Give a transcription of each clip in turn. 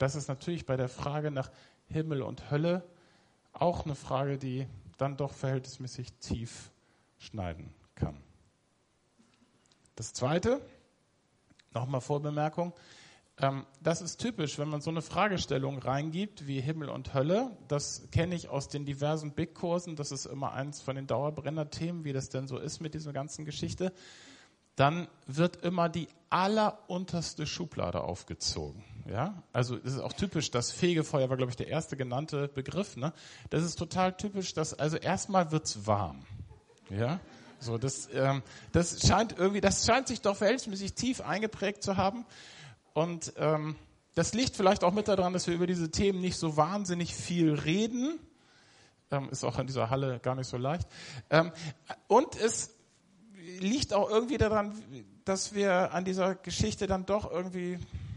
das ist natürlich bei der Frage nach Himmel und Hölle auch eine Frage, die dann doch verhältnismäßig tief schneiden kann. Das Zweite, nochmal Vorbemerkung, das ist typisch, wenn man so eine Fragestellung reingibt wie Himmel und Hölle. Das kenne ich aus den diversen Big-Kursen. Das ist immer eins von den Dauerbrenner-Themen, wie das denn so ist mit dieser ganzen Geschichte. Dann wird immer die allerunterste Schublade aufgezogen. Ja? Also das ist auch typisch, das Fegefeuer war, glaube ich, der erste genannte Begriff. Ne? Das ist total typisch, dass also erstmal wird's warm. Ja? So, das scheint sich doch verhältnismäßig tief eingeprägt zu haben. Und das liegt vielleicht auch mit daran, dass wir über diese Themen nicht so wahnsinnig viel reden. Ist auch in dieser Halle gar nicht so leicht. Und es liegt auch irgendwie daran, dass wir an dieser Geschichte dann doch irgendwie,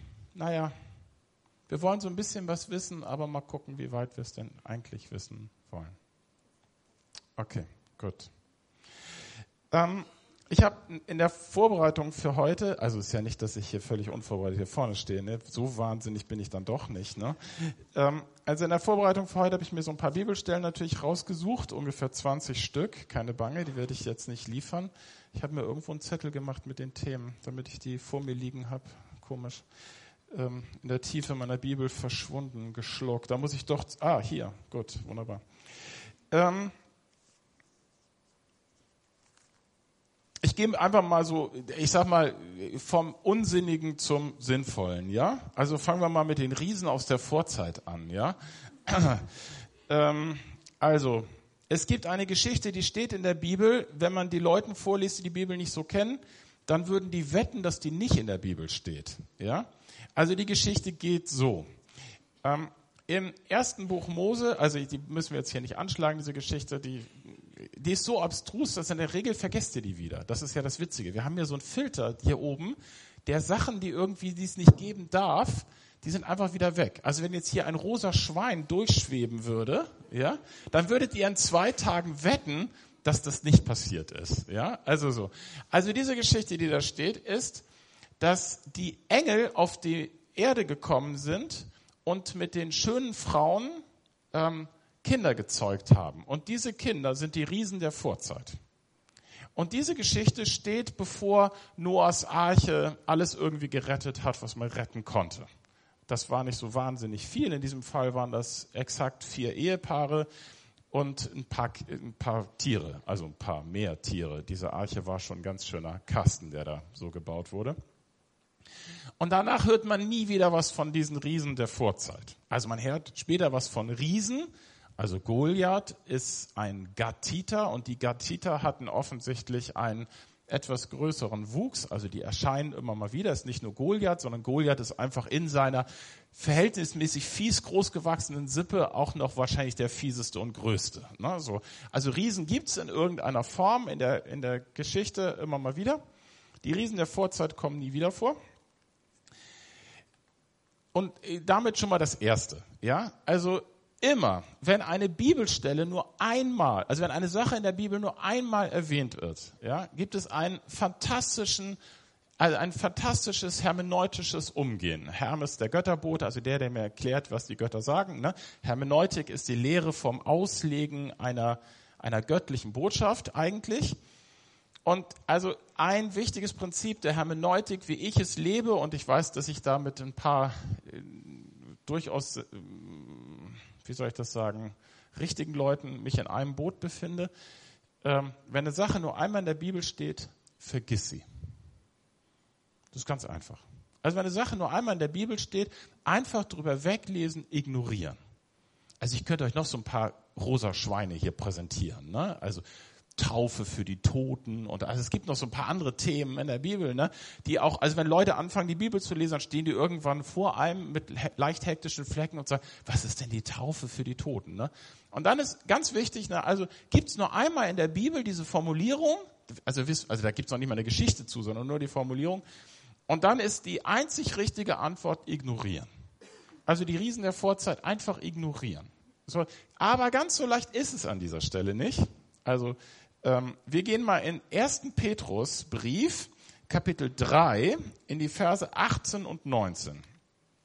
wir wollen so ein bisschen was wissen, aber mal gucken, wie weit wir es denn eigentlich wissen wollen. Okay, gut. Ich habe in der Vorbereitung für heute, also ist ja nicht, dass ich hier völlig unvorbereitet hier vorne stehe, ne? So wahnsinnig bin ich dann doch nicht. Ne? Also in der Vorbereitung für heute habe ich mir so ein paar Bibelstellen natürlich rausgesucht, ungefähr 20 Stück, keine Bange, die werde ich jetzt nicht liefern. Ich habe mir irgendwo einen Zettel gemacht mit den Themen, damit ich die vor mir liegen habe. Komisch. In der Tiefe meiner Bibel verschwunden, geschluckt. Da muss ich doch, hier, gut, wunderbar. Ich gehe einfach mal so, ich sag mal, vom Unsinnigen zum Sinnvollen, ja? Also fangen wir mal mit den Riesen aus der Vorzeit an, ja? Also, es gibt eine Geschichte, die steht in der Bibel. Wenn man die Leuten vorliest, die die Bibel nicht so kennen, dann würden die wetten, dass die nicht in der Bibel steht, ja? Also die Geschichte geht so. Im ersten Buch Mose, also die müssen wir jetzt hier nicht anschlagen, diese Geschichte, die ist so abstrus, dass in der Regel vergesst ihr die wieder. Das ist ja das Witzige. Wir haben hier so einen Filter hier oben, der Sachen, die es nicht geben darf, die sind einfach wieder weg. Also wenn jetzt hier ein rosa Schwein durchschweben würde, ja, dann würdet ihr in 2 Tagen wetten, dass das nicht passiert ist. Ja, also so. Also diese Geschichte, die da steht, ist, dass die Engel auf die Erde gekommen sind und mit den schönen Frauen Kinder gezeugt haben. Und diese Kinder sind die Riesen der Vorzeit. Und diese Geschichte steht, bevor Noahs Arche alles irgendwie gerettet hat, was man retten konnte. Das war nicht so wahnsinnig viel. In diesem Fall waren das exakt 4 Ehepaare und ein paar Tiere, also ein paar mehr Tiere. Diese Arche war schon ein ganz schöner Kasten, der da so gebaut wurde. Und danach hört man nie wieder was von diesen Riesen der Vorzeit. Also man hört später was von Riesen. Also Goliath ist ein Gathiter und die Gathiter hatten offensichtlich einen etwas größeren Wuchs. Also die erscheinen immer mal wieder. Es ist nicht nur Goliath, sondern Goliath ist einfach in seiner verhältnismäßig fies groß gewachsenen Sippe auch noch wahrscheinlich der fieseste und größte. Ne? So. Also Riesen gibt's in irgendeiner Form in der Geschichte immer mal wieder. Die Riesen der Vorzeit kommen nie wieder vor. Und damit schon mal das Erste. Ja, also immer, wenn eine Bibelstelle nur einmal, also wenn eine Sache in der Bibel nur einmal erwähnt wird, ja, gibt es ein fantastisches hermeneutisches Umgehen. Hermes, der Götterbote, also der mir erklärt, was die Götter sagen. Ne? Hermeneutik ist die Lehre vom Auslegen einer göttlichen Botschaft eigentlich. Und also ein wichtiges Prinzip der Hermeneutik, wie ich es lebe, und ich weiß, dass ich da mit ein paar durchaus, richtigen Leuten mich in einem Boot befinde. Wenn eine Sache nur einmal in der Bibel steht, vergiss sie. Das ist ganz einfach. Also wenn eine Sache nur einmal in der Bibel steht, einfach drüber weglesen, ignorieren. Also ich könnte euch noch so ein paar rosa Schweine hier präsentieren, ne? Also Taufe für die Toten und also es gibt noch so ein paar andere Themen in der Bibel, ne, die auch, also wenn Leute anfangen, die Bibel zu lesen, dann stehen die irgendwann vor einem mit leicht hektischen Flecken und sagen, was ist denn die Taufe für die Toten, ne? Und dann ist ganz wichtig, ne, also gibt's nur einmal in der Bibel diese Formulierung, also da gibt's noch nicht mal eine Geschichte zu, sondern nur die Formulierung, und dann ist die einzig richtige Antwort ignorieren. Also die Riesen der Vorzeit einfach ignorieren. So, aber ganz so leicht ist es an dieser Stelle nicht. Also wir gehen mal in 1. Petrus Brief, Kapitel 3, in die Verse 18 und 19.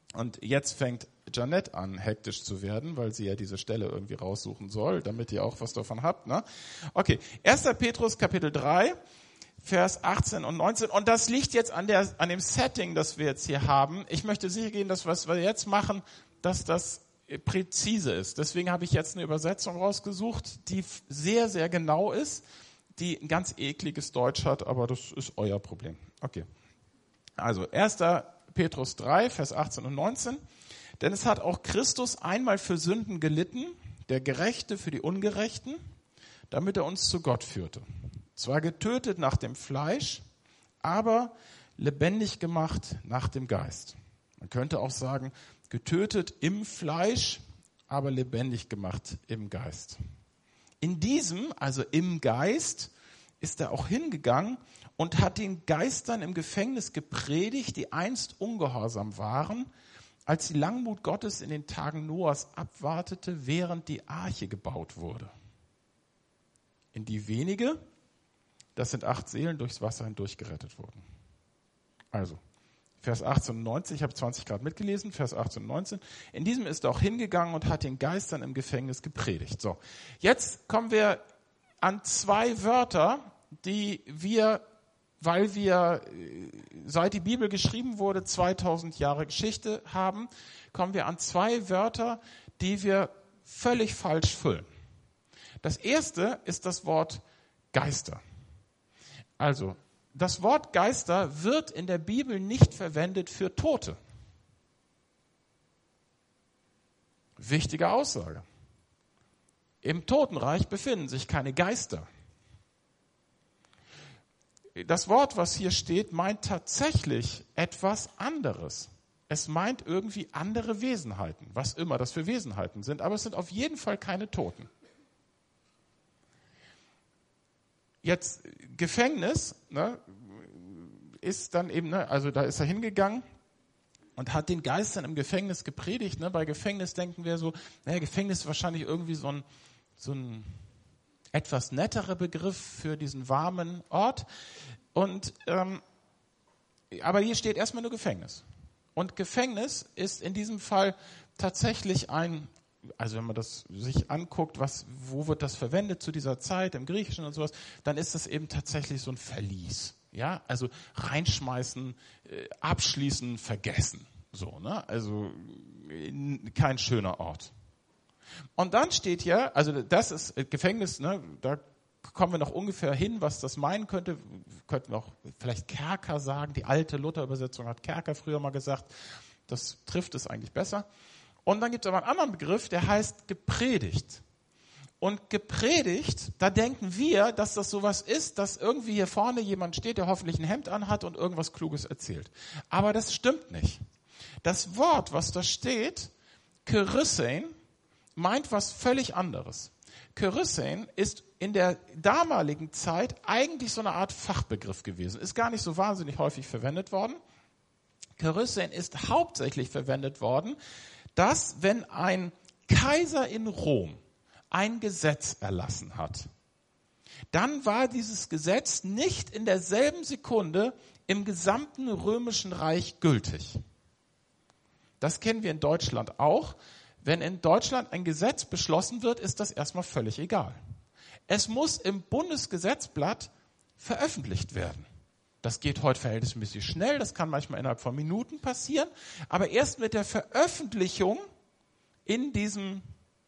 Und jetzt fängt Janette an, hektisch zu werden, weil sie ja diese Stelle irgendwie raussuchen soll, damit ihr auch was davon habt. Ne? Okay, 1. Petrus Kapitel 3, Vers 18 und 19. Und das liegt jetzt an dem Setting, das wir jetzt hier haben. Ich möchte sicher gehen, dass was wir jetzt machen, dass das präzise ist. Deswegen habe ich jetzt eine Übersetzung rausgesucht, die sehr, sehr genau ist, die ein ganz ekliges Deutsch hat, aber das ist euer Problem. Okay. Also 1. Petrus 3, Vers 18 und 19. Denn es hat auch Christus einmal für Sünden gelitten, der Gerechte für die Ungerechten, damit er uns zu Gott führte. Zwar getötet nach dem Fleisch, aber lebendig gemacht nach dem Geist. Man könnte auch sagen, getötet im Fleisch, aber lebendig gemacht im Geist. In diesem, also im Geist, ist er auch hingegangen und hat den Geistern im Gefängnis gepredigt, die einst ungehorsam waren, als die Langmut Gottes in den Tagen Noahs abwartete, während die Arche gebaut wurde. In die wenige, das sind 8 Seelen, durchs Wasser hindurch gerettet wurden. Also, Vers 18 und 19, ich habe 20 Grad mitgelesen, Vers 18 und 19. In diesem ist er auch hingegangen und hat den Geistern im Gefängnis gepredigt. So, jetzt kommen wir an 2 Wörter, die wir, weil wir, seit die Bibel geschrieben wurde, 2000 Jahre Geschichte haben, kommen wir an 2 Wörter, die wir völlig falsch füllen. Das erste ist das Wort Geister. Also, das Wort Geister wird in der Bibel nicht verwendet für Tote. Wichtige Aussage. Im Totenreich befinden sich keine Geister. Das Wort, was hier steht, meint tatsächlich etwas anderes. Es meint irgendwie andere Wesenheiten, was immer das für Wesenheiten sind, aber es sind auf jeden Fall keine Toten. Jetzt Gefängnis, ne, ist dann eben, ne, also da ist er hingegangen und hat den Geistern im Gefängnis gepredigt. Ne. Bei Gefängnis denken wir so, naja, Gefängnis ist wahrscheinlich irgendwie so ein etwas netterer Begriff für diesen warmen Ort. Und aber hier steht erstmal nur Gefängnis. Und Gefängnis ist in diesem Fall tatsächlich also wenn man das sich anguckt, wo wird das verwendet zu dieser Zeit im Griechischen und sowas, dann ist das eben tatsächlich so ein Verlies. Ja, also reinschmeißen, abschließen, vergessen. So, ne? Also kein schöner Ort. Und dann steht ja, also das ist Gefängnis, ne? Da kommen wir noch ungefähr hin, was das meinen könnte. Könnten wir auch vielleicht Kerker sagen. Die alte Luther-Übersetzung hat Kerker früher mal gesagt. Das trifft es eigentlich besser. Und dann gibt es aber einen anderen Begriff, der heißt gepredigt. Und gepredigt, da denken wir, dass das sowas ist, dass irgendwie hier vorne jemand steht, der hoffentlich ein Hemd anhat und irgendwas Kluges erzählt. Aber das stimmt nicht. Das Wort, was da steht, kerysein, meint was völlig anderes. Kerysein ist in der damaligen Zeit eigentlich so eine Art Fachbegriff gewesen. Ist gar nicht so wahnsinnig häufig verwendet worden. Kerysein ist hauptsächlich verwendet worden, dass wenn ein Kaiser in Rom ein Gesetz erlassen hat, dann war dieses Gesetz nicht in derselben Sekunde im gesamten Römischen Reich gültig. Das kennen wir in Deutschland auch. Wenn in Deutschland ein Gesetz beschlossen wird, ist das erstmal völlig egal. Es muss im Bundesgesetzblatt veröffentlicht werden. Das geht heute verhältnismäßig schnell, das kann manchmal innerhalb von Minuten passieren, aber erst mit der Veröffentlichung in diesem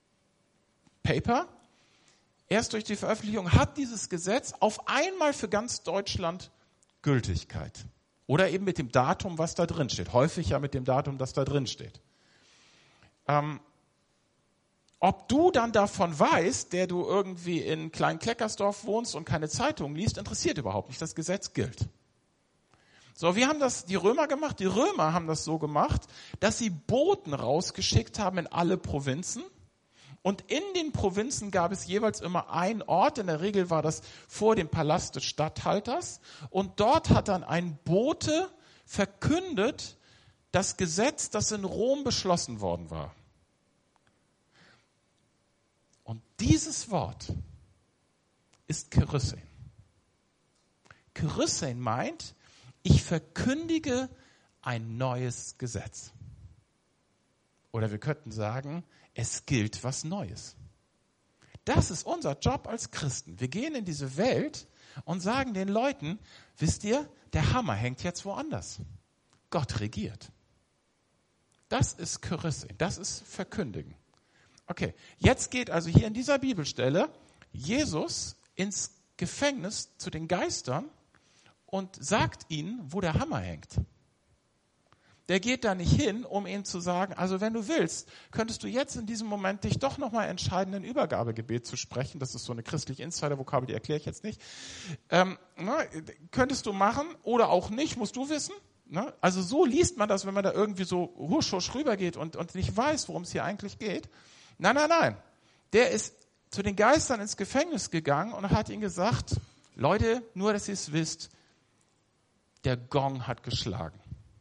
Paper, erst durch die Veröffentlichung hat dieses Gesetz auf einmal für ganz Deutschland Gültigkeit. Oder eben mit dem Datum, was da drin steht. Häufig ja mit dem Datum, das da drin steht. Ob du dann davon weißt, der du irgendwie in Klein-Kleckersdorf wohnst und keine Zeitung liest, interessiert überhaupt nicht. Das Gesetz gilt. So, wie haben das die Römer gemacht? Die Römer haben das so gemacht, dass sie Boten rausgeschickt haben in alle Provinzen. Und in den Provinzen gab es jeweils immer einen Ort. In der Regel war das vor dem Palast des Statthalters. Und dort hat dann ein Bote verkündet das Gesetz, das in Rom beschlossen worden war. Und dieses Wort ist kerysein. Kerysein meint, ich verkündige ein neues Gesetz. Oder wir könnten sagen, es gilt was Neues. Das ist unser Job als Christen. Wir gehen in diese Welt und sagen den Leuten, wisst ihr, der Hammer hängt jetzt woanders. Gott regiert. Das ist Kyrissä, das ist Verkündigen. Okay, jetzt geht also hier in dieser Bibelstelle Jesus ins Gefängnis zu den Geistern und sagt ihnen, wo der Hammer hängt. Der geht da nicht hin, um ihnen zu sagen, also wenn du willst, könntest du jetzt in diesem Moment dich doch nochmal entscheiden, ein Übergabegebet zu sprechen. Das ist so eine christliche Insider-Vokabel, die erkläre ich jetzt nicht. Könntest du machen oder auch nicht, musst du wissen. Ne? Also so liest man das, wenn man da irgendwie so husch rübergeht und nicht weiß, worum es hier eigentlich geht. Nein. Der ist zu den Geistern ins Gefängnis gegangen und hat ihnen gesagt, Leute, nur dass ihr es wisst, der Gong hat geschlagen.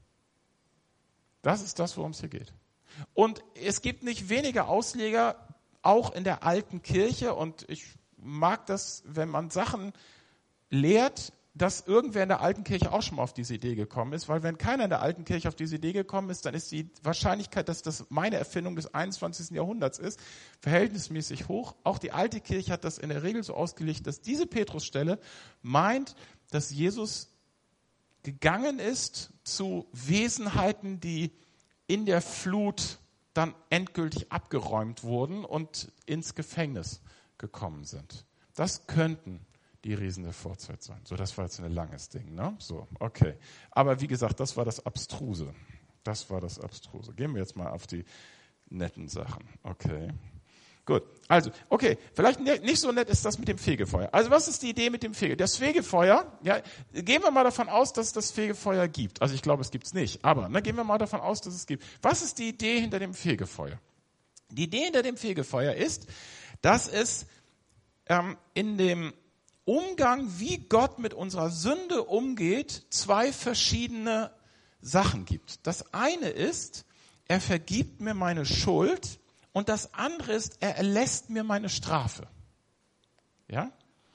Das ist das, worum es hier geht. Und es gibt nicht wenige Ausleger, auch in der alten Kirche, und ich mag das, wenn man Sachen lehrt, dass irgendwer in der alten Kirche auch schon mal auf diese Idee gekommen ist, weil wenn keiner in der alten Kirche auf diese Idee gekommen ist, dann ist die Wahrscheinlichkeit, dass das meine Erfindung des 21. Jahrhunderts ist, verhältnismäßig hoch. Auch die alte Kirche hat das in der Regel so ausgelegt, dass diese Petrusstelle meint, dass Jesus gegangen ist zu Wesenheiten, die in der Flut dann endgültig abgeräumt wurden und ins Gefängnis gekommen sind. Das könnten die Riesen der Vorzeit sein. So, das war jetzt ein langes Ding, ne? So, okay. Aber wie gesagt, das war das Abstruse. Gehen wir jetzt mal auf die netten Sachen. Okay. Gut. Also, okay. Vielleicht nicht so nett ist das mit dem Fegefeuer. Also, was ist die Idee mit dem Fegefeuer? Das Fegefeuer, ja, gehen wir mal davon aus, dass es das Fegefeuer gibt. Also, ich glaube, es gibt es nicht. Aber, gehen wir mal davon aus, dass es gibt. Was ist die Idee hinter dem Fegefeuer? Die Idee hinter dem Fegefeuer ist, dass es in dem Umgang, wie Gott mit unserer Sünde umgeht, zwei verschiedene Sachen gibt. Das eine ist, er vergibt mir meine Schuld und das andere ist, er erlässt mir meine Strafe. Ja?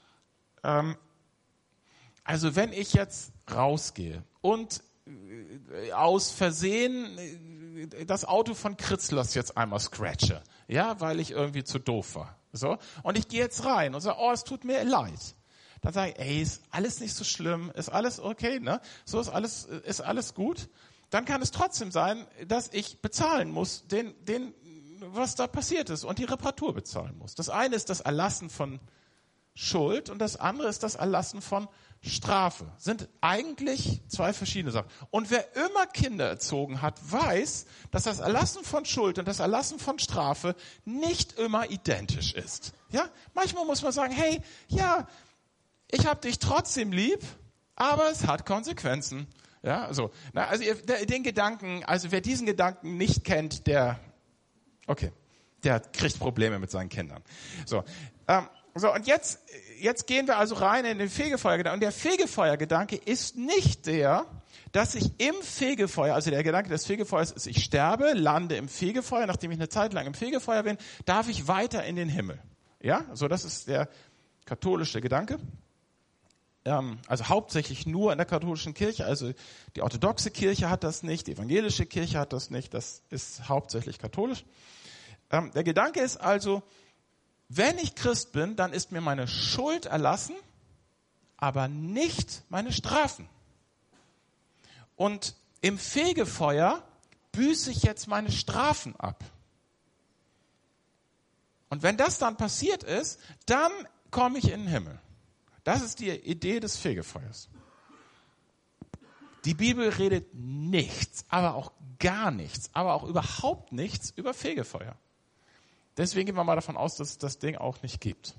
Also wenn ich jetzt rausgehe und aus Versehen das Auto von Kritzlers jetzt einmal scratche, ja, weil ich irgendwie zu doof war. So, und ich gehe jetzt rein und sage, es tut mir leid. Dann sage ich, ist alles nicht so schlimm, ist alles okay, ne? So ist alles gut. Dann kann es trotzdem sein, dass ich bezahlen muss, was da passiert ist und die Reparatur bezahlen muss. Das eine ist das Erlassen von Schuld und das andere ist das Erlassen von Strafe. Sind eigentlich zwei verschiedene Sachen. Und wer immer Kinder erzogen hat, weiß, dass das Erlassen von Schuld und das Erlassen von Strafe nicht immer identisch ist. Ja? Manchmal muss man sagen, hey, ja, ich habe dich trotzdem lieb, aber es hat Konsequenzen. Ja, so. Also den Gedanken, also wer diesen Gedanken nicht kennt, der kriegt Probleme mit seinen Kindern. So, und jetzt gehen wir also rein in den Fegefeuergedanken. Und der Fegefeuergedanke ist nicht der, dass ich im Fegefeuer, also der Gedanke des Fegefeuers ist, ich sterbe, lande im Fegefeuer, nachdem ich eine Zeit lang im Fegefeuer bin, darf ich weiter in den Himmel. Ja, so das ist der katholische Gedanke. Also hauptsächlich nur in der katholischen Kirche, also die orthodoxe Kirche hat das nicht, die evangelische Kirche hat das nicht, das ist hauptsächlich katholisch. Der Gedanke ist also, wenn ich Christ bin, dann ist mir meine Schuld erlassen, aber nicht meine Strafen. Und im Fegefeuer büße ich jetzt meine Strafen ab. Und wenn das dann passiert ist, dann komme ich in den Himmel. Das ist die Idee des Fegefeuers. Die Bibel redet nichts, aber auch gar nichts, aber auch überhaupt nichts über Fegefeuer. Deswegen gehen wir mal davon aus, dass es das Ding auch nicht gibt.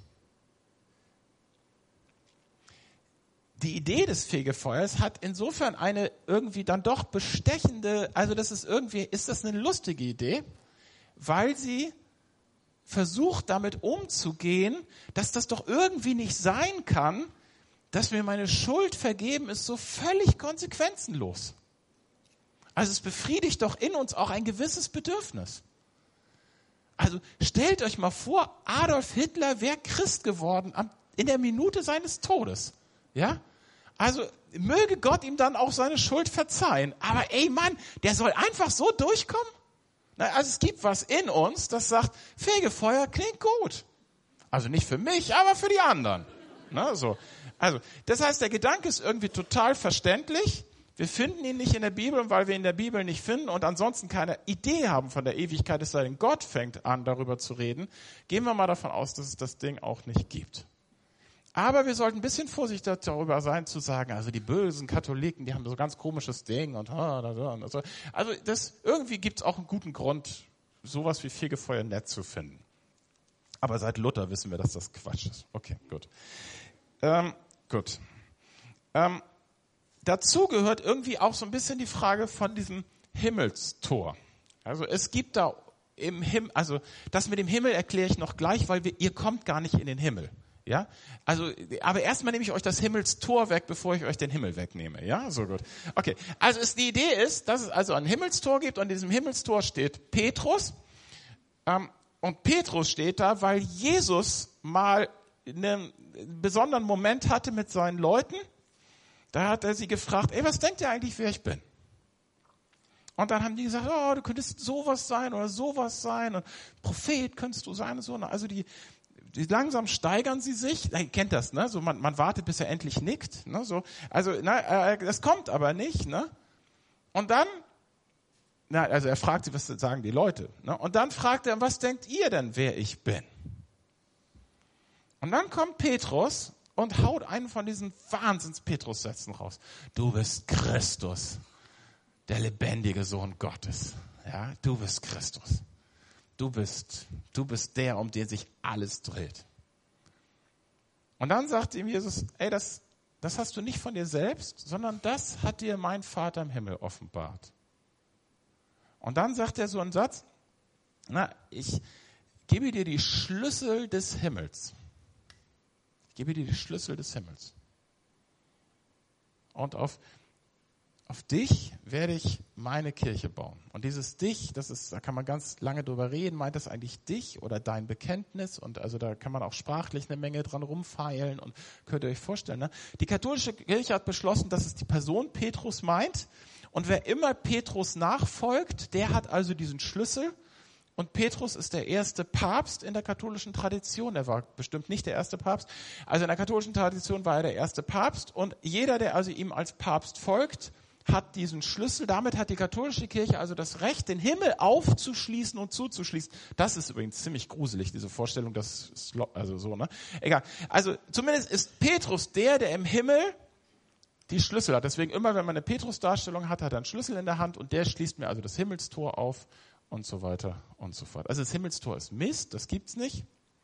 Die Idee des Fegefeuers hat insofern eine irgendwie dann doch bestechende, also ist das eine lustige Idee, weil sie versucht damit umzugehen, dass das doch irgendwie nicht sein kann, dass mir meine Schuld vergeben ist, so völlig konsequenzenlos. Also es befriedigt doch in uns auch ein gewisses Bedürfnis. Also stellt euch mal vor, Adolf Hitler wäre Christ geworden in der Minute seines Todes. Ja? Also möge Gott ihm dann auch seine Schuld verzeihen. Aber ey Mann, der soll einfach so durchkommen? Also es gibt was in uns, das sagt, Fegefeuer klingt gut. Also nicht für mich, aber für die anderen. So. Also, das heißt, der Gedanke ist irgendwie total verständlich. Wir finden ihn nicht in der Bibel, und weil wir ihn in der Bibel nicht finden und ansonsten keine Idee haben von der Ewigkeit, es sei denn, Gott fängt an, darüber zu reden, gehen wir mal davon aus, dass es das Ding auch nicht gibt. Aber wir sollten ein bisschen vorsichtig darüber sein, zu sagen, also die bösen Katholiken, die haben so ganz komisches Ding und so. Also irgendwie gibt es auch einen guten Grund, sowas wie Fegefeuer nett zu finden. Aber seit Luther wissen wir, dass das Quatsch ist. Okay, gut. Gut. Dazu gehört irgendwie auch so ein bisschen die Frage von diesem Himmelstor. Also es gibt da im Himmel, also das mit dem Himmel erkläre ich noch gleich, weil ihr kommt gar nicht in den Himmel. Ja, also, aber erstmal nehme ich euch das Himmelstor weg, bevor ich euch den Himmel wegnehme. Ja, so gut. Okay, also die Idee ist, dass es also ein Himmelstor gibt und in diesem Himmelstor steht Petrus. Und Petrus steht da, weil Jesus mal einen besonderen Moment hatte mit seinen Leuten. Da hat er sie gefragt, was denkt ihr eigentlich, wer ich bin? Und dann haben die gesagt, du könntest sowas sein oder sowas sein und Prophet könntest du sein und so. Also die langsam steigern sie sich. Ihr kennt das, ne? So man wartet, bis er endlich nickt, ne? So, also das kommt aber nicht, ne? Und dann, also er fragt sie, was sagen die Leute, ne? Und dann fragt er, was denkt ihr denn, wer ich bin? Und dann kommt Petrus und haut einen von diesen Wahnsinns-Petrus-Sätzen raus. Du bist Christus, der lebendige Sohn Gottes. Ja, du bist Christus. Du bist der, um den sich alles dreht. Und dann sagt ihm Jesus, das hast du nicht von dir selbst, sondern das hat dir mein Vater im Himmel offenbart. Und dann sagt er so einen Satz, ich gebe dir die Schlüssel des Himmels. Ich gebe dir die Schlüssel des Himmels. Und auf dich werde ich meine Kirche bauen. Und dieses dich, da kann man ganz lange drüber reden, meint das eigentlich dich oder dein Bekenntnis? Und also da kann man auch sprachlich eine Menge dran rumfeilen und könnt ihr euch vorstellen, ne? Die katholische Kirche hat beschlossen, dass es die Person Petrus meint. Und wer immer Petrus nachfolgt, der hat also diesen Schlüssel. Und Petrus ist der erste Papst in der katholischen Tradition. Er war bestimmt nicht der erste Papst. Also in der katholischen Tradition war er der erste Papst. Und jeder, der also ihm als Papst folgt, hat diesen Schlüssel. Damit hat die katholische Kirche also das Recht, den Himmel aufzuschließen und zuzuschließen. Das ist übrigens ziemlich gruselig, diese Vorstellung, das ist also so, ne? Egal. Also zumindest ist Petrus der im Himmel die Schlüssel hat. Deswegen immer, wenn man eine Petrus-Darstellung hat, hat er einen Schlüssel in der Hand und der schließt mir also das Himmelstor auf und so weiter und so fort. Also das Himmelstor ist Mist, das gibt's nicht.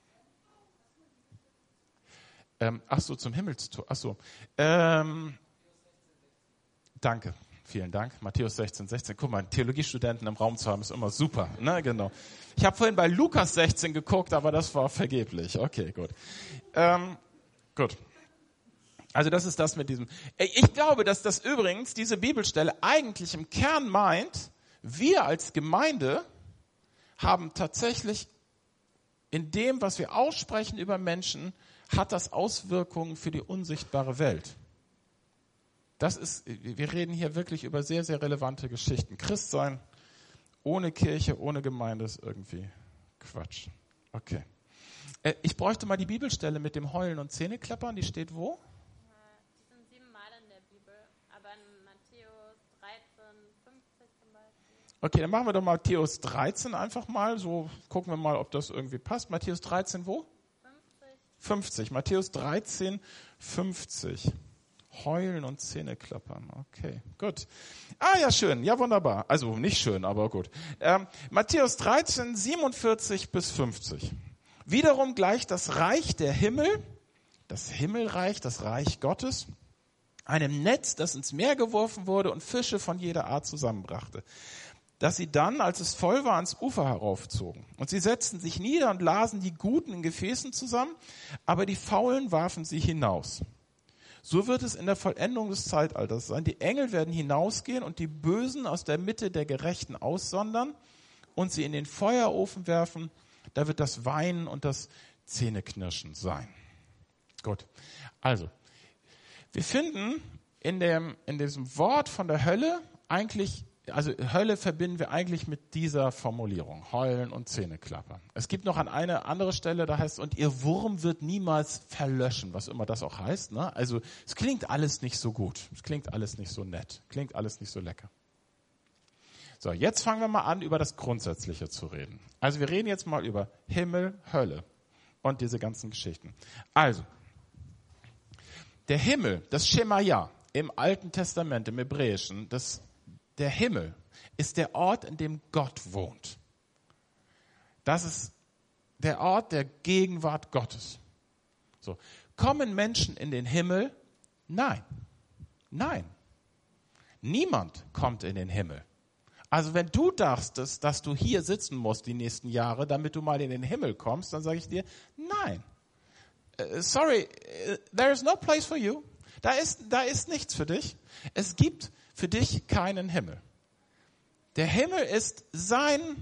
Zum Himmelstor. Danke, vielen Dank. Matthäus 16. Guck mal, Theologiestudenten im Raum zu haben, ist immer super. Ne, genau. Ich habe vorhin bei Lukas 16 geguckt, aber das war vergeblich. Okay, gut. Gut. Also das ist das mit diesem. Ich glaube, dass das übrigens, diese Bibelstelle eigentlich im Kern meint, wir als Gemeinde haben tatsächlich in dem, was wir aussprechen über Menschen, hat das Auswirkungen für die unsichtbare Welt. Wir reden hier wirklich über sehr, sehr relevante Geschichten. Christsein ohne Kirche, ohne Gemeinde ist irgendwie Quatsch. Okay. Ich bräuchte mal die Bibelstelle mit dem Heulen und Zähneklappern, die steht wo? Die sind 7 Mal in der Bibel, aber in Matthäus 13, 50 zum Beispiel. Okay, dann machen wir doch Matthäus 13 einfach mal, so gucken wir mal, ob das irgendwie passt. Matthäus 13 wo? 50. Matthäus 13, 50. Heulen und Zähneklappern. Okay, gut. Ja, schön. Ja, wunderbar. Also nicht schön, aber gut. Matthäus 13, 47 bis 50. Wiederum gleicht das Reich der Himmel, das Himmelreich, das Reich Gottes, einem Netz, das ins Meer geworfen wurde und Fische von jeder Art zusammenbrachte. Dass sie dann, als es voll war, ans Ufer heraufzogen. Und sie setzten sich nieder und lasen die Guten in Gefäßen zusammen, aber die Faulen warfen sie hinaus. So wird es in der Vollendung des Zeitalters sein. Die Engel werden hinausgehen und die Bösen aus der Mitte der Gerechten aussondern und sie in den Feuerofen werfen. Da wird das Weinen und das Zähneknirschen sein. Gut. Also, wir finden in diesem Wort von der Hölle eigentlich also Hölle verbinden wir eigentlich mit dieser Formulierung, heulen und Zähneklappern. Es gibt noch an eine andere Stelle, da heißt es, und ihr Wurm wird niemals verlöschen, was immer das auch heißt. Ne? Also es klingt alles nicht so gut, es klingt alles nicht so nett, klingt alles nicht so lecker. So, jetzt fangen wir mal an, über das Grundsätzliche zu reden. Also wir reden jetzt mal über Himmel, Hölle und diese ganzen Geschichten. Also, der Himmel, das Schemaya im Alten Testament, im Hebräischen, der Himmel ist der Ort, in dem Gott wohnt. Das ist der Ort der Gegenwart Gottes. So. Kommen Menschen in den Himmel? Nein. Nein. Niemand kommt in den Himmel. Also wenn du dachtest, dass du hier sitzen musst die nächsten Jahre, damit du mal in den Himmel kommst, dann sage ich dir, nein. Sorry, there is no place for you. Da ist nichts für dich. Es gibt für dich keinen Himmel. Der Himmel ist seine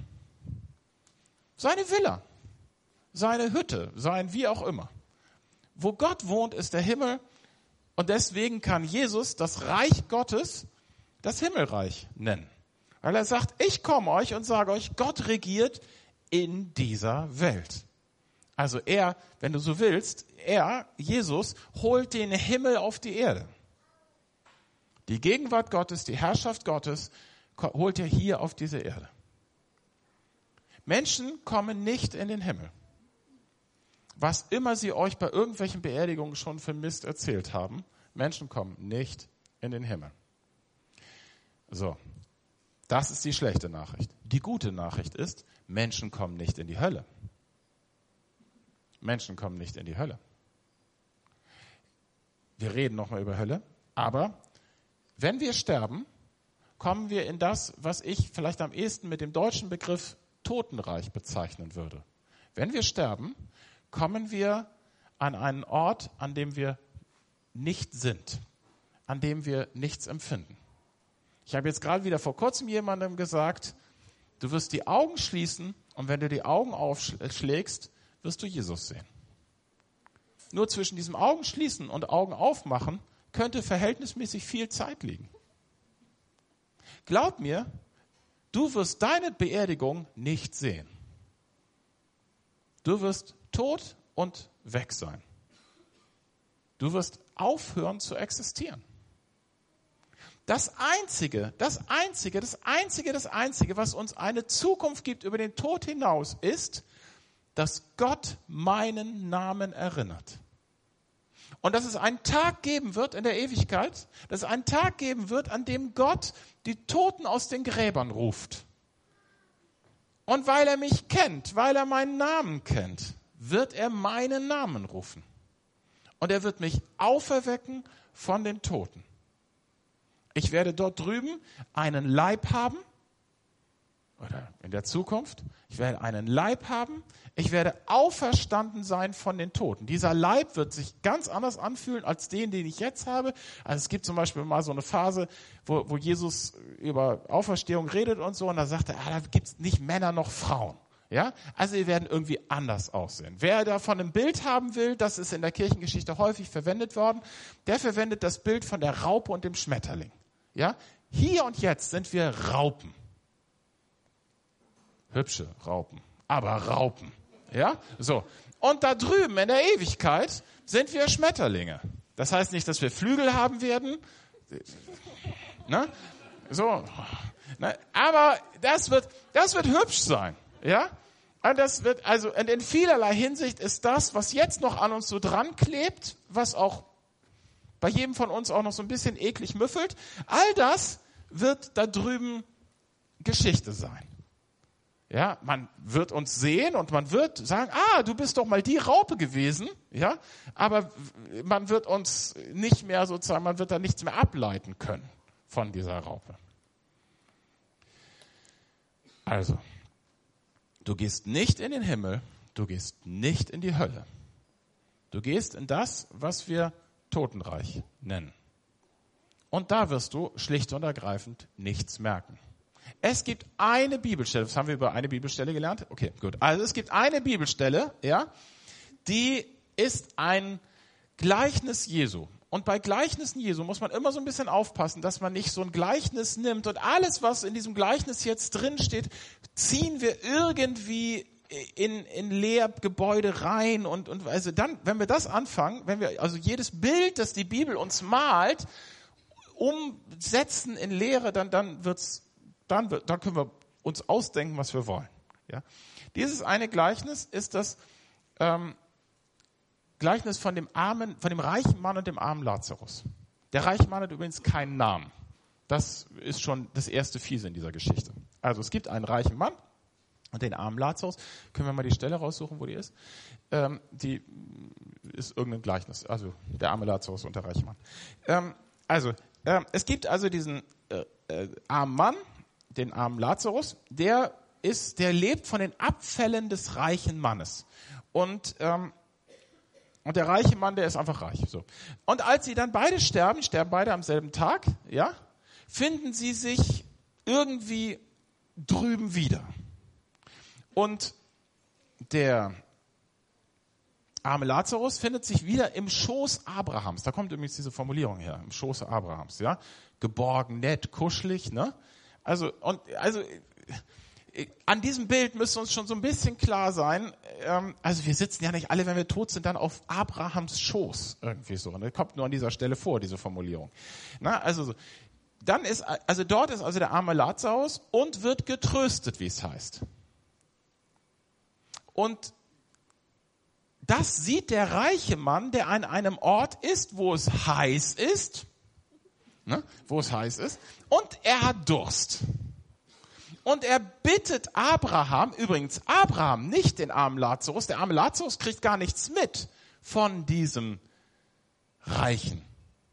Villa, seine Hütte, sein wie auch immer. Wo Gott wohnt, ist der Himmel. Und deswegen kann Jesus das Reich Gottes das Himmelreich nennen. Weil er sagt, ich komme euch und sage euch, Gott regiert in dieser Welt. Also er, wenn du so willst, Jesus, holt den Himmel auf die Erde. Die Gegenwart Gottes, die Herrschaft Gottes holt er hier auf diese Erde. Menschen kommen nicht in den Himmel. Was immer sie euch bei irgendwelchen Beerdigungen schon für Mist erzählt haben, Menschen kommen nicht in den Himmel. So, das ist die schlechte Nachricht. Die gute Nachricht ist, Menschen kommen nicht in die Hölle. Menschen kommen nicht in die Hölle. Wir reden nochmal über Hölle, aber wenn wir sterben, kommen wir in das, was ich vielleicht am ehesten mit dem deutschen Begriff Totenreich bezeichnen würde. Wenn wir sterben, kommen wir an einen Ort, an dem wir nicht sind, an dem wir nichts empfinden. Ich habe jetzt gerade wieder vor kurzem jemandem gesagt, du wirst die Augen schließen und wenn du die Augen aufschlägst, wirst du Jesus sehen. Nur zwischen diesem Augen schließen und Augen aufmachen könnte verhältnismäßig viel Zeit liegen. Glaub mir, du wirst deine Beerdigung nicht sehen. Du wirst tot und weg sein. Du wirst aufhören zu existieren. Das Einzige, was uns eine Zukunft gibt über den Tod hinaus, ist, dass Gott meinen Namen erinnert. Und dass es einen Tag geben wird in der Ewigkeit, dass es einen Tag geben wird, an dem Gott die Toten aus den Gräbern ruft. Und weil er mich kennt, weil er meinen Namen kennt, wird er meinen Namen rufen. Und er wird mich auferwecken von den Toten. Ich werde dort drüben einen Leib haben, oder in der Zukunft, ich werde einen Leib haben, ich werde auferstanden sein von den Toten. Dieser Leib wird sich ganz anders anfühlen als den ich jetzt habe. Also es gibt zum Beispiel mal so eine Phase, wo Jesus über Auferstehung redet und so, und da sagt er, da gibt es nicht Männer noch Frauen. Ja? Also wir werden irgendwie anders aussehen. Wer davon ein Bild haben will, das ist in der Kirchengeschichte häufig verwendet worden, der verwendet das Bild von der Raupe und dem Schmetterling. Ja? Hier und jetzt sind wir Raupen. Hübsche Raupen, aber Raupen. Ja? So. Und da drüben in der Ewigkeit sind wir Schmetterlinge. Das heißt nicht, dass wir Flügel haben werden. Ne? So. Ne? Aber das wird hübsch sein. Ja? Und das wird, also in vielerlei Hinsicht ist das, was jetzt noch an uns so dran klebt, was auch bei jedem von uns auch noch so ein bisschen eklig müffelt, all das wird da drüben Geschichte sein. Ja, man wird uns sehen und man wird sagen, du bist doch mal die Raupe gewesen, ja, aber man wird uns nicht mehr sozusagen, man wird da nichts mehr ableiten können von dieser Raupe. Also, du gehst nicht in den Himmel, du gehst nicht in die Hölle. Du gehst in das, was wir Totenreich nennen. Und da wirst du schlicht und ergreifend nichts merken. Es gibt eine Bibelstelle, das haben wir über eine Bibelstelle gelernt? Okay, gut. Also es gibt eine Bibelstelle, ja, die ist ein Gleichnis Jesu. Und bei Gleichnissen Jesu muss man immer so ein bisschen aufpassen, dass man nicht so ein Gleichnis nimmt und alles, was in diesem Gleichnis jetzt drin steht, ziehen wir irgendwie in Lehrgebäude rein und also dann, wenn wir das anfangen, wenn wir also jedes Bild, das die Bibel uns malt, umsetzen in Lehre, dann können wir uns ausdenken, was wir wollen. Ja? Dieses eine Gleichnis ist das Gleichnis von dem reichen Mann und dem armen Lazarus. Der reiche Mann hat übrigens keinen Namen. Das ist schon das erste Fiese in dieser Geschichte. Also es gibt einen reichen Mann und den armen Lazarus. Können wir mal die Stelle raussuchen, wo die ist? Die ist irgendein Gleichnis. Also der arme Lazarus und der reiche Mann. Es gibt also diesen armen Mann, den armen Lazarus, der lebt von den Abfällen des reichen Mannes. Und der reiche Mann, der ist einfach reich. So. Und als sie dann beide sterben beide am selben Tag, ja, finden sie sich irgendwie drüben wieder. Und der arme Lazarus findet sich wieder im Schoß Abrahams. Da kommt übrigens diese Formulierung her, im Schoße Abrahams, ja. Geborgen, nett, kuschelig, ne? Also an diesem Bild müsste uns schon so ein bisschen klar sein, also wir sitzen ja nicht alle, wenn wir tot sind, dann auf Abrahams Schoß irgendwie so. Und das kommt nur an dieser Stelle vor, diese Formulierung. Na, also dort ist also der arme Lazarus und wird getröstet, wie es heißt. Und das sieht der reiche Mann, der an einem Ort ist, wo es heiß ist, ne, und er hat Durst. Und er bittet Abraham, übrigens Abraham, nicht den armen Lazarus, der arme Lazarus kriegt gar nichts mit von diesem Reichen.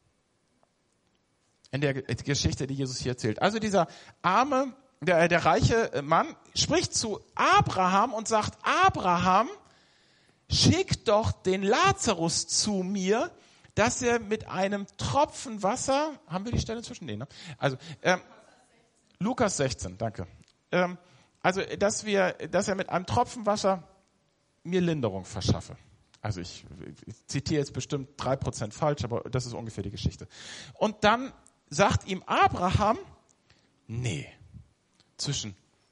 In der Geschichte, die Jesus hier erzählt. Also dieser der reiche Mann spricht zu Abraham und sagt, Abraham, schick doch den Lazarus zu mir, dass er mit einem Tropfen Wasser, haben wir die Stelle zwischen denen, ne? Also, Lukas 16, danke. Dass er mit einem Tropfen Wasser mir Linderung verschaffe. Also ich zitiere jetzt bestimmt 3% falsch, aber das ist ungefähr die Geschichte. Und dann sagt ihm Abraham, nee, zwischen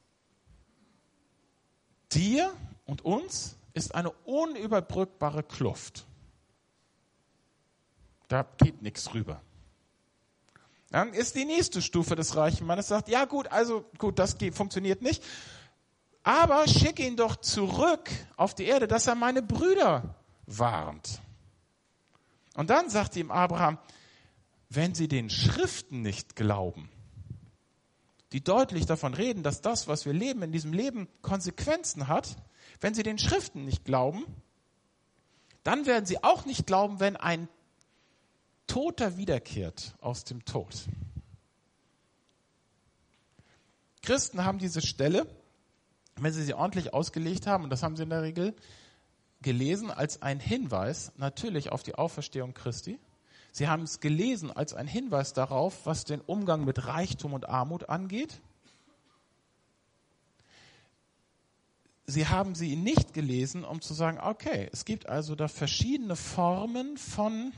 dir und uns ist eine unüberbrückbare Kluft. Da geht nichts rüber. Dann ist die nächste Stufe des reichen Mannes, sagt, ja gut, das funktioniert nicht, aber schick ihn doch zurück auf die Erde, dass er meine Brüder warnt. Und dann sagt ihm Abraham, wenn sie den Schriften nicht glauben, die deutlich davon reden, dass das, was wir leben, in diesem Leben Konsequenzen hat, wenn sie den Schriften nicht glauben, dann werden sie auch nicht glauben, wenn ein Toter wiederkehrt aus dem Tod. Christen haben diese Stelle, wenn sie ordentlich ausgelegt haben, und das haben sie in der Regel gelesen, als ein Hinweis natürlich auf die Auferstehung Christi. Sie haben es gelesen als ein Hinweis darauf, was den Umgang mit Reichtum und Armut angeht. Sie haben sie nicht gelesen, um zu sagen, okay, es gibt also da verschiedene Formen von,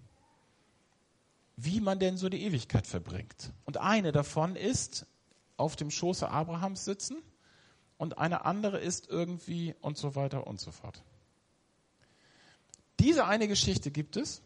wie man denn so die Ewigkeit verbringt. Und eine davon ist, auf dem Schoße Abrahams sitzen, und eine andere ist irgendwie und so weiter und so fort. Diese eine Geschichte gibt es.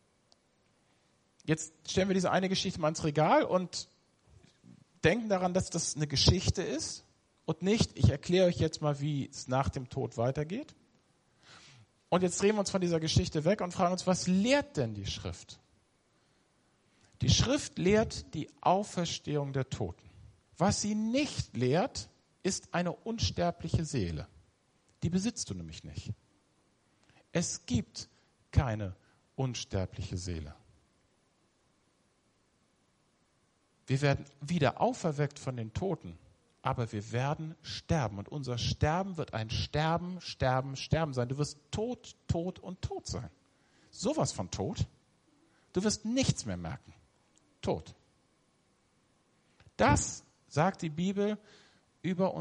Jetzt stellen wir diese eine Geschichte mal ins Regal und denken daran, dass das eine Geschichte ist und nicht, ich erkläre euch jetzt mal, wie es nach dem Tod weitergeht. Und jetzt drehen wir uns von dieser Geschichte weg und fragen uns, was lehrt denn die Schrift? Die Schrift lehrt die Auferstehung der Toten. Was sie nicht lehrt, ist eine unsterbliche Seele. Die besitzt du nämlich nicht. Es gibt keine unsterbliche Seele. Wir werden wieder auferweckt von den Toten, aber wir werden sterben. Und unser Sterben wird ein Sterben sein. Du wirst tot, tot und tot sein. Sowas von tot. Du wirst nichts mehr merken. Tot. Das sagt die Bibel über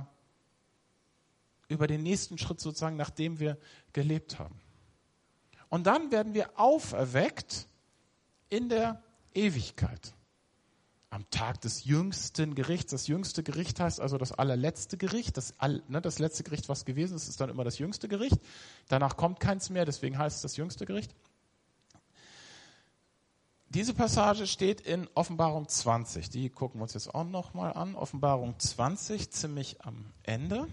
den nächsten Schritt sozusagen, nachdem wir gelebt haben. Und dann werden wir auferweckt in der Ewigkeit. Am Tag des jüngsten Gerichts. Das jüngste Gericht heißt also das allerletzte Gericht. Das letzte Gericht, was gewesen ist, ist dann immer das jüngste Gericht. Danach kommt keins mehr, deswegen heißt es das jüngste Gericht. Diese Passage steht in Offenbarung 20. Die gucken wir uns jetzt auch nochmal an. Offenbarung 20, ziemlich am Ende.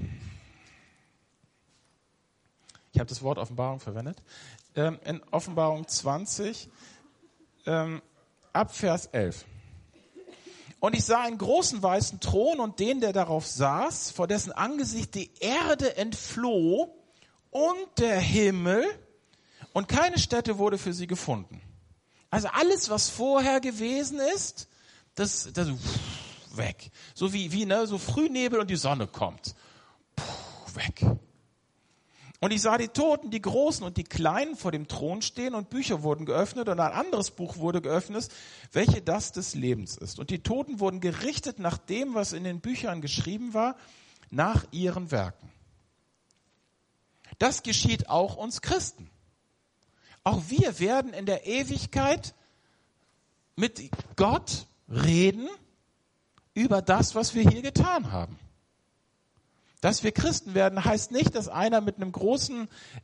Ich habe das Wort Offenbarung verwendet. In Offenbarung 20, ab Vers 11. Und ich sah einen großen weißen Thron und den, der darauf saß, vor dessen Angesicht die Erde entfloh und der Himmel, und keine Stätte wurde für sie gefunden. Also alles, was vorher gewesen ist, das weg. So wie so Frühnebel und die Sonne kommt. Weg. Und ich sah die Toten, die Großen und die Kleinen vor dem Thron stehen, und Bücher wurden geöffnet und ein anderes Buch wurde geöffnet, welche das des Lebens ist. Und die Toten wurden gerichtet nach dem, was in den Büchern geschrieben war, nach ihren Werken. Das geschieht auch uns Christen. Auch wir werden in der Ewigkeit mit Gott reden über das, was wir hier getan haben. Dass wir Christen werden, heißt nicht, dass einer mit einem großen,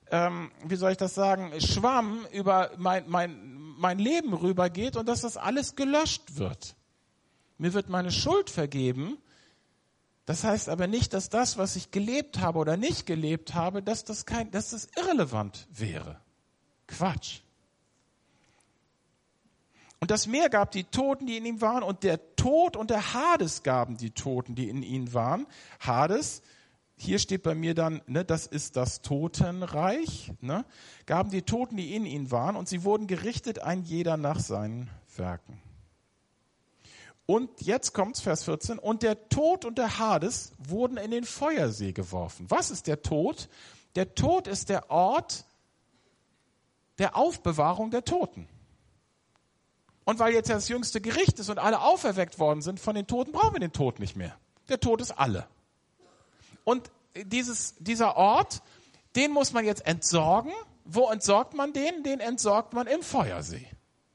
Schwamm über mein Leben rübergeht und dass das alles gelöscht wird. Mir wird meine Schuld vergeben. Das heißt aber nicht, dass das, was ich gelebt habe oder nicht gelebt habe, dass das irrelevant wäre. Quatsch. Und das Meer gab die Toten, die in ihm waren, und der Tod und der Hades gaben die Toten, die in ihnen waren. Hades, hier steht bei mir dann, das ist das Totenreich, gaben die Toten, die in ihnen waren, und sie wurden gerichtet, ein jeder nach seinen Werken. Und jetzt kommt's, Vers 14, und der Tod und der Hades wurden in den Feuersee geworfen. Was ist der Tod? Der Tod ist der Ort der Aufbewahrung der Toten. Und weil jetzt das jüngste Gericht ist und alle auferweckt worden sind von den Toten, brauchen wir den Tod nicht mehr. Der Tod ist alle. Und dieser Ort, den muss man jetzt entsorgen. Wo entsorgt man den? Den entsorgt man im Feuersee.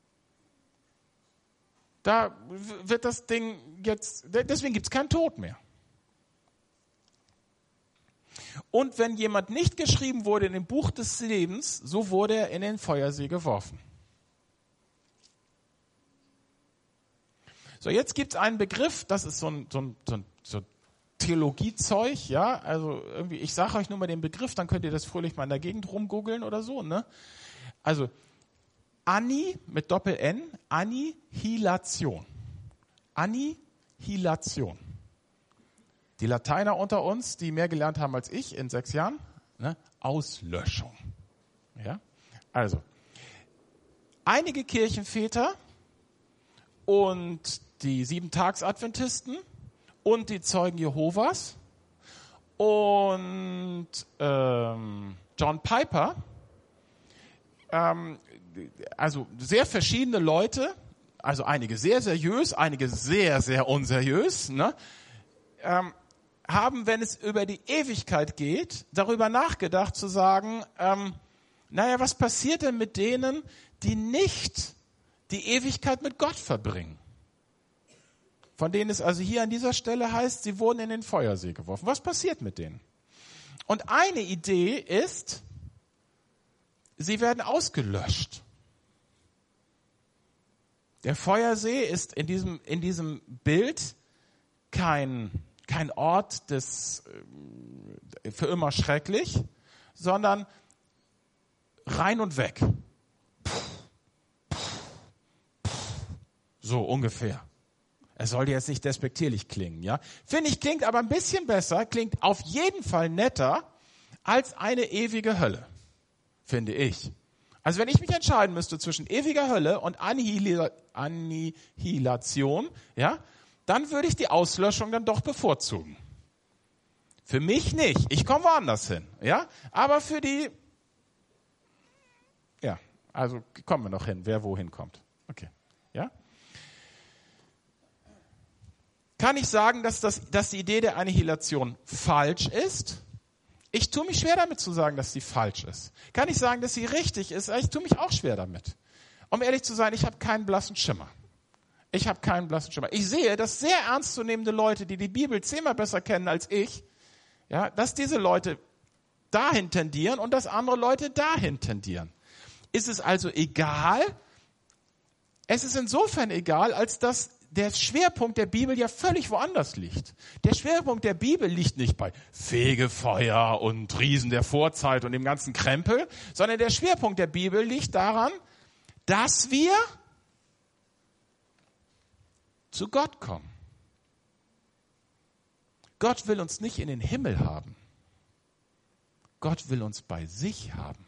Da wird das Ding jetzt, deswegen gibt es keinen Tod mehr. Und wenn jemand nicht geschrieben wurde in dem Buch des Lebens, so wurde er in den Feuersee geworfen. So, jetzt gibt es einen Begriff, das ist so ein Theologiezeug, ja, also irgendwie, ich sage euch nur mal den Begriff, dann könnt ihr das fröhlich mal in der Gegend rumgoogeln oder so, Also, mit Doppel-N, Annihilation. Annihilation. Die Lateiner unter uns, die mehr gelernt haben als ich in 6 Jahren, Auslöschung. Ja? Also, einige Kirchenväter und die 7-Tags-Adventisten und die Zeugen Jehovas und John Piper, also sehr verschiedene Leute, also einige sehr seriös, einige sehr, sehr unseriös, haben, wenn es über die Ewigkeit geht, darüber nachgedacht zu sagen, was passiert denn mit denen, die nicht die Ewigkeit mit Gott verbringen? Von denen es also hier an dieser Stelle heißt, sie wurden in den Feuersee geworfen. Was passiert mit denen? Und eine Idee ist, sie werden ausgelöscht. Der Feuersee ist in diesem Bild kein Ort für immer schrecklich, sondern rein und weg. So ungefähr. Es soll jetzt nicht despektierlich klingen, ja? Finde ich, klingt aber ein bisschen besser, klingt auf jeden Fall netter als eine ewige Hölle, finde ich. Also wenn ich mich entscheiden müsste zwischen ewiger Hölle und Annihilation, ja, dann würde ich die Auslöschung dann doch bevorzugen. Für mich nicht. Ich komme woanders hin, ja? Aber für die, ja, also kommen wir noch hin, wer wohin kommt. Okay, ja? Kann ich sagen, dass die Idee der Annihilation falsch ist? Ich tue mich schwer damit zu sagen, dass sie falsch ist. Kann ich sagen, dass sie richtig ist? Ich tue mich auch schwer damit. Um ehrlich zu sein, ich habe keinen blassen Schimmer. Ich sehe, dass sehr ernstzunehmende Leute, die die Bibel 10-mal besser kennen als ich, ja, dass diese Leute dahin tendieren und dass andere Leute dahin tendieren. Ist es also egal? Es ist insofern egal, als dass der Schwerpunkt der Bibel ja völlig woanders liegt. Der Schwerpunkt der Bibel liegt nicht bei Fegefeuer und Riesen der Vorzeit und dem ganzen Krempel, sondern der Schwerpunkt der Bibel liegt daran, dass wir zu Gott kommen. Gott will uns nicht in den Himmel haben. Gott will uns bei sich haben.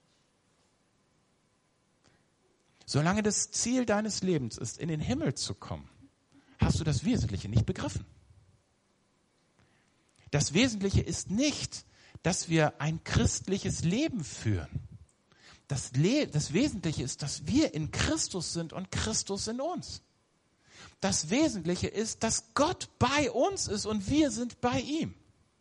Solange das Ziel deines Lebens ist, in den Himmel zu kommen, hast du das Wesentliche nicht begriffen. Das Wesentliche ist nicht, dass wir ein christliches Leben führen. Das Wesentliche ist, dass wir in Christus sind und Christus in uns. Das Wesentliche ist, dass Gott bei uns ist und wir sind bei ihm.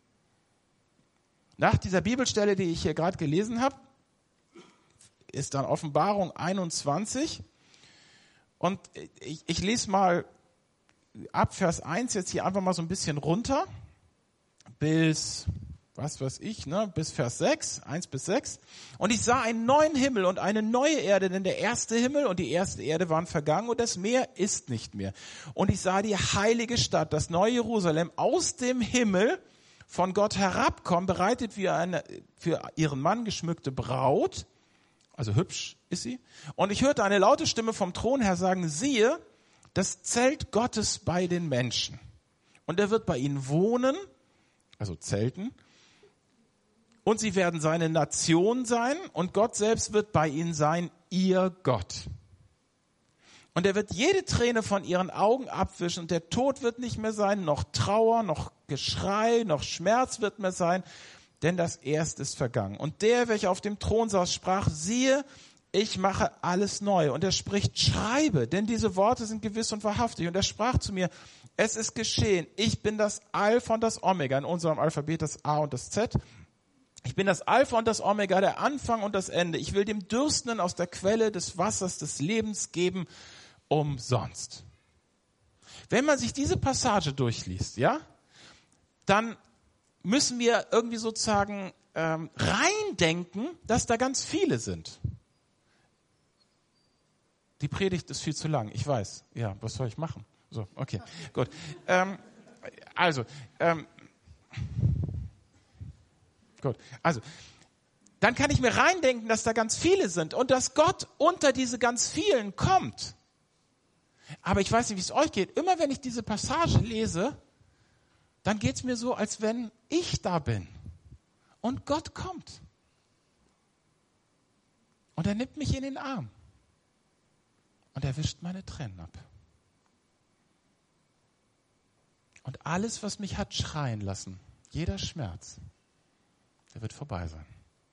Nach dieser Bibelstelle, die ich hier gerade gelesen habe, ist dann Offenbarung 21. Und ich lese mal ab Vers 1 jetzt hier einfach mal so ein bisschen runter bis, bis Vers 6, 1 bis 6. Und ich sah einen neuen Himmel und eine neue Erde, denn der erste Himmel und die erste Erde waren vergangen und das Meer ist nicht mehr. Und ich sah die heilige Stadt, das neue Jerusalem, aus dem Himmel von Gott herabkommen, bereitet wie eine für ihren Mann geschmückte Braut. Also hübsch ist sie. Und ich hörte eine laute Stimme vom Thron her sagen, siehe, das Zelt Gottes bei den Menschen. Und er wird bei ihnen wohnen, also zelten. Und sie werden seine Nation sein und Gott selbst wird bei ihnen sein, ihr Gott. Und er wird jede Träne von ihren Augen abwischen und der Tod wird nicht mehr sein, noch Trauer, noch Geschrei, noch Schmerz wird mehr sein, denn das Erste ist vergangen. Und der, welcher auf dem Thron saß, sprach, siehe, ich mache alles neu. Und er spricht, schreibe, denn diese Worte sind gewiss und wahrhaftig. Und er sprach zu mir, es ist geschehen, ich bin das Alpha und das Omega, in unserem Alphabet das A und das Z. Ich bin das Alpha und das Omega, der Anfang und das Ende. Ich will dem Dürstenden aus der Quelle des Wassers des Lebens geben, umsonst. Wenn man sich diese Passage durchliest, ja, dann müssen wir irgendwie sozusagen reindenken, dass da ganz viele sind. Die Predigt ist viel zu lang, ich weiß. Ja, was soll ich machen? So, okay, gut. Gut, also, dann kann ich mir reindenken, dass da ganz viele sind und dass Gott unter diese ganz vielen kommt. Aber ich weiß nicht, wie es euch geht. Immer wenn ich diese Passage lese, dann geht es mir so, als wenn ich da bin und Gott kommt. Und er nimmt mich in den Arm und er wischt meine Tränen ab. Und alles, was mich hat schreien lassen, jeder Schmerz, der wird vorbei sein.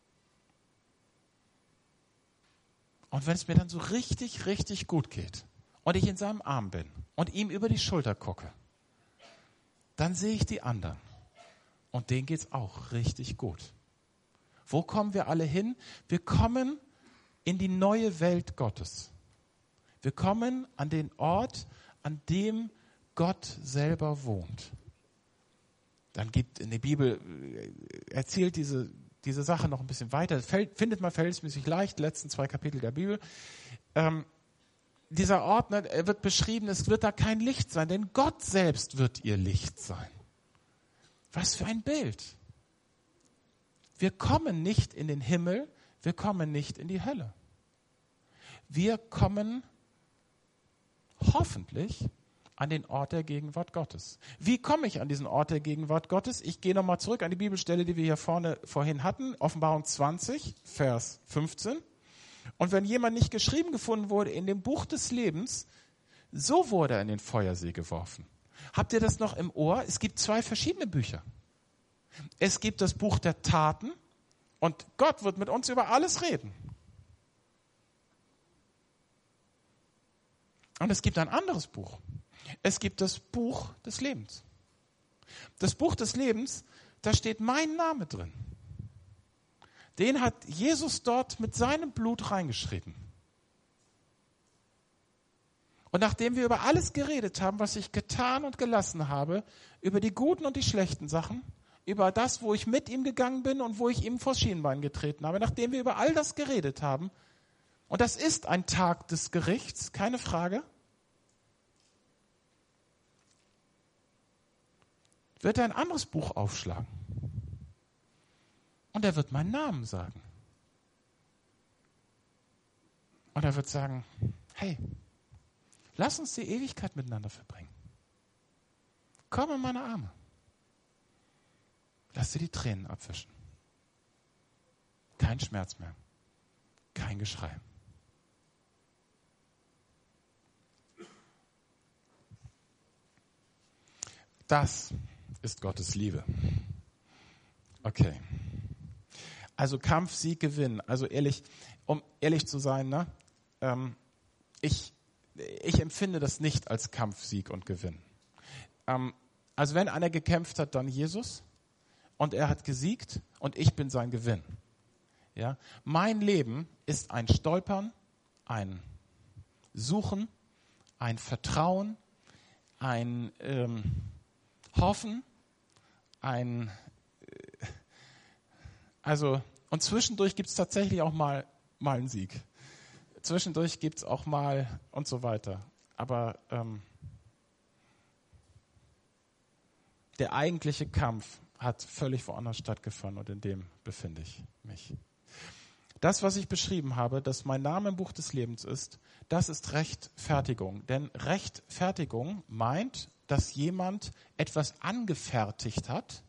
Und wenn es mir dann so richtig, richtig gut geht und ich in seinem Arm bin und ihm über die Schulter gucke, dann sehe ich die anderen und denen geht's auch richtig gut. Wo kommen wir alle hin? Wir kommen in die neue Welt Gottes. Wir kommen an den Ort, an dem Gott selber wohnt. Dann gibt in der Bibel, erzählt diese Sache noch ein bisschen weiter, findet man verhältnismäßig leicht, die letzten 2 Kapitel der Bibel. Dieser Ort, er wird beschrieben, es wird da kein Licht sein, denn Gott selbst wird ihr Licht sein. Was für ein Bild. Wir kommen nicht in den Himmel, wir kommen nicht in die Hölle. Wir kommen hoffentlich an den Ort der Gegenwart Gottes. Wie komme ich an diesen Ort der Gegenwart Gottes? Ich gehe nochmal zurück an die Bibelstelle, die wir hier vorhin hatten, Offenbarung 20, Vers 15. Und wenn jemand nicht geschrieben gefunden wurde in dem Buch des Lebens, so wurde er in den Feuersee geworfen. Habt ihr das noch im Ohr? Es gibt 2 verschiedene Bücher. Es gibt das Buch der Taten und Gott wird mit uns über alles reden. Und es gibt ein anderes Buch. Es gibt das Buch des Lebens. Das Buch des Lebens, da steht mein Name drin. Den hat Jesus dort mit seinem Blut reingeschrieben. Und nachdem wir über alles geredet haben, was ich getan und gelassen habe, über die guten und die schlechten Sachen, über das, wo ich mit ihm gegangen bin und wo ich ihm vors Schienbein getreten habe, nachdem wir über all das geredet haben, und das ist ein Tag des Gerichts, keine Frage, wird er ein anderes Buch aufschlagen. Und er wird meinen Namen sagen. Und er wird sagen, hey, lass uns die Ewigkeit miteinander verbringen. Komm in meine Arme. Lass dir die Tränen abwischen. Kein Schmerz mehr. Kein Geschrei. Das ist Gottes Liebe. Okay. Also Kampf, Sieg, Gewinn. Also ehrlich, um ehrlich zu sein, ne? Ich empfinde das nicht als Kampf, Sieg und Gewinn. Also wenn einer gekämpft hat, dann Jesus. Und er hat gesiegt und ich bin sein Gewinn. Ja? Mein Leben ist ein Stolpern, ein Suchen, ein Vertrauen, ein Hoffen, und zwischendurch gibt es tatsächlich auch mal einen Sieg. Zwischendurch gibt es auch mal und so weiter. Aber der eigentliche Kampf hat völlig woanders stattgefunden und in dem befinde ich mich. Das, was ich beschrieben habe, dass mein Name im Buch des Lebens ist, das ist Rechtfertigung. Denn Rechtfertigung meint, dass jemand etwas angefertigt hat,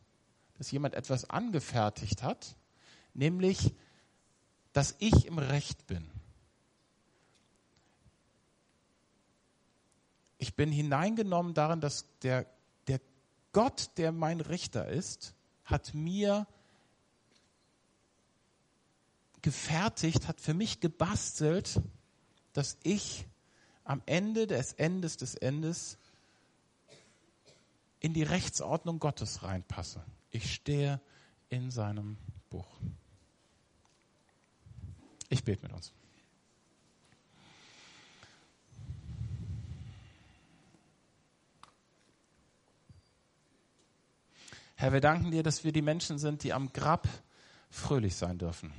nämlich, dass ich im Recht bin. Ich bin hineingenommen darin, dass der Gott, der mein Richter ist, hat mir gefertigt, hat für mich gebastelt, dass ich am Ende des Endes in die Rechtsordnung Gottes reinpasse. Ich stehe in seinem Buch. Ich bete mit uns. Herr, wir danken dir, dass wir die Menschen sind, die am Grab fröhlich sein dürfen.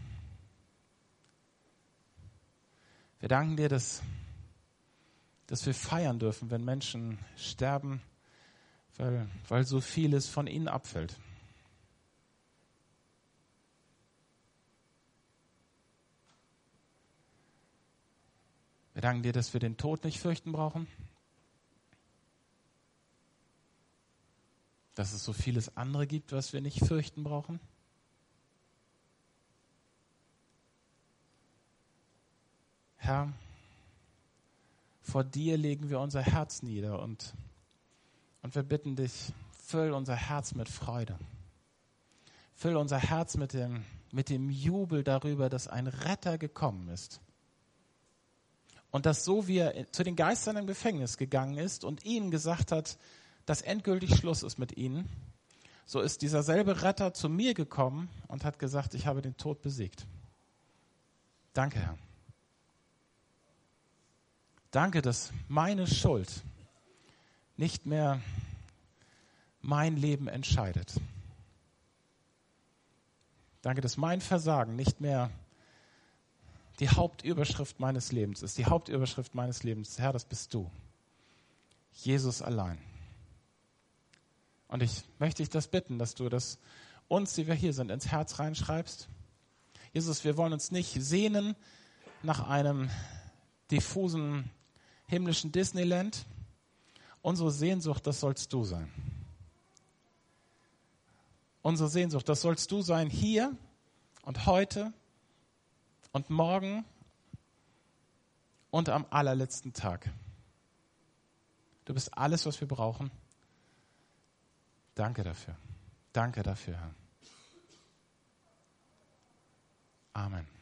Wir danken dir, dass wir feiern dürfen, wenn Menschen sterben, weil so vieles von ihnen abfällt. Wir danken dir, dass wir den Tod nicht fürchten brauchen. Dass es so vieles andere gibt, was wir nicht fürchten brauchen. Herr, vor dir legen wir unser Herz nieder und wir bitten dich, füll unser Herz mit Freude. Füll unser Herz mit dem Jubel darüber, dass ein Retter gekommen ist. Und dass so wie er zu den Geistern im Gefängnis gegangen ist und ihnen gesagt hat, dass endgültig Schluss ist mit ihnen, so ist dieser selbe Retter zu mir gekommen und hat gesagt, ich habe den Tod besiegt. Danke, Herr. Danke, dass meine Schuld nicht mehr mein Leben entscheidet. Danke, dass mein Versagen nicht mehr die Hauptüberschrift meines Lebens ist. Die Hauptüberschrift meines Lebens, Herr, das bist du. Jesus allein. Und ich möchte dich das bitten, dass du das uns, die wir hier sind, ins Herz reinschreibst. Jesus, wir wollen uns nicht sehnen nach einem diffusen himmlischen Disneyland. Unsere Sehnsucht, das sollst du sein. Unsere Sehnsucht, das sollst du sein hier und heute und morgen und am allerletzten Tag. Du bist alles, was wir brauchen. Danke dafür. Danke dafür, Herr. Amen.